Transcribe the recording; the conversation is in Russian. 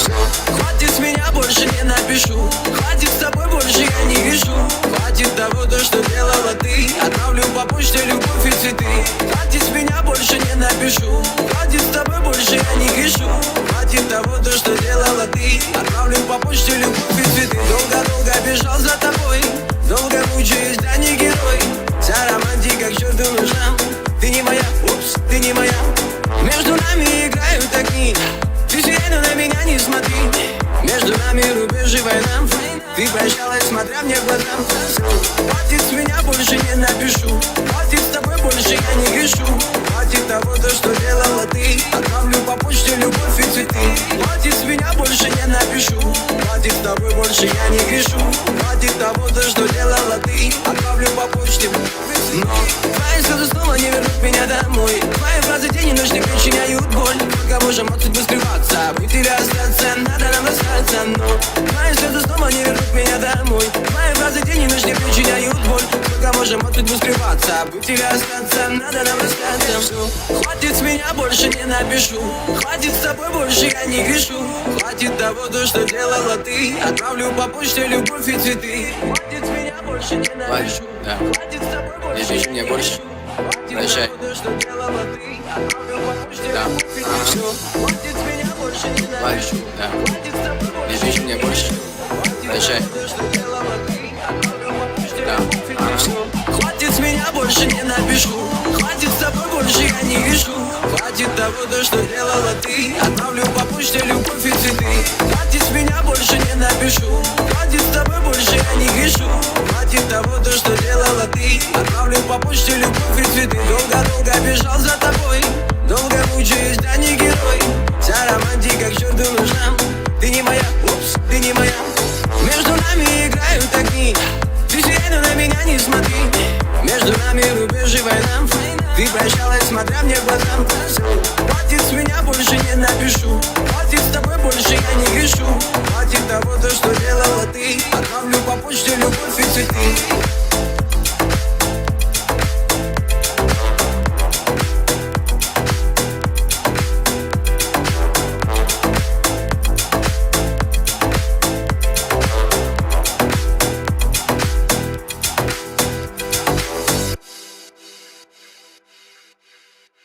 Хватит с меня, больше не напишу. Хватит с тобой, больше я не решу. Хватит того, то, что делала ты. Отправлю по почте любовь и цветы. Хватит с меня, больше не напишу. Хватит с тобой, больше я не грешу. Хватит того, то, что делала ты. Отправлю по почте любовь и цветы. Долго-долго бежал за тобой. Долго мучаюсь, да не герой. Вся романтика к черту нужна. Ты не моя, упс, ты не моя. Между нами играют огни. Ты сирену на меня не смотри. Между нами рубеж и война. Ты прощалась, смотря мне в глаза. Хватит с меня, больше не напишу. Хватит с тобой, больше я не грешу. Хватит того, то, что делала ты. Отправлю по почте любовь и цветы. Хватит с меня, больше не напишу. Хватит с тобой, больше я не грешу. Хватит того, то, что делала ты. Отправлю по почте. Но твои слезы снова не вернут меня домой. Твои фразы тени ночь не причиняют боль. Пока можем от судьбы скрываться, быть или остаться, надо нам расстаться. Но твои слезы снова не вернут меня домой. Твои фразы тени ночь не причиняют боль. Пока можем от судьбы скрываться, быть или остаться, надо нам расстаться. Хватит с меня, больше не напишу. Хватит с тобой, больше я не грешу. Хватит того, то, что делала ты. Отправлю по почте любовь и цветы. Хватит с меня, больше не напишу. Хватит с тобой, больше не пиши мне больше. Прощай. Да. Плачу, да. Не пиши мне больше. Прощай. Да. Хватит с меня, больше не напишу. Хватит с тобой, больше я не грешу. Хватит того, то, что делала ты. Отправлю по почте любовь и цветы. Хватит с меня, больше не напишу. Хватит с тобой, больше я не грешу. Хватит того, то, что делала ты. Отправлю по почте любовь и цветы. Долго-долго бежал за тобой. Долго мучаюсь, да не герой. Вся романтика к черту нужна. Ты не моя, упс, ты не моя. Между нами играют огни. Ты сирену на меня не смотри. Между нами рубеж и война. Ты прощалась, смотря мне в глаза. Хватит с меня, больше не напишу. Хватит с тобой, больше я не грешу. Хватит того, то, что делала ты. Отправлю по почте любовь и цветы.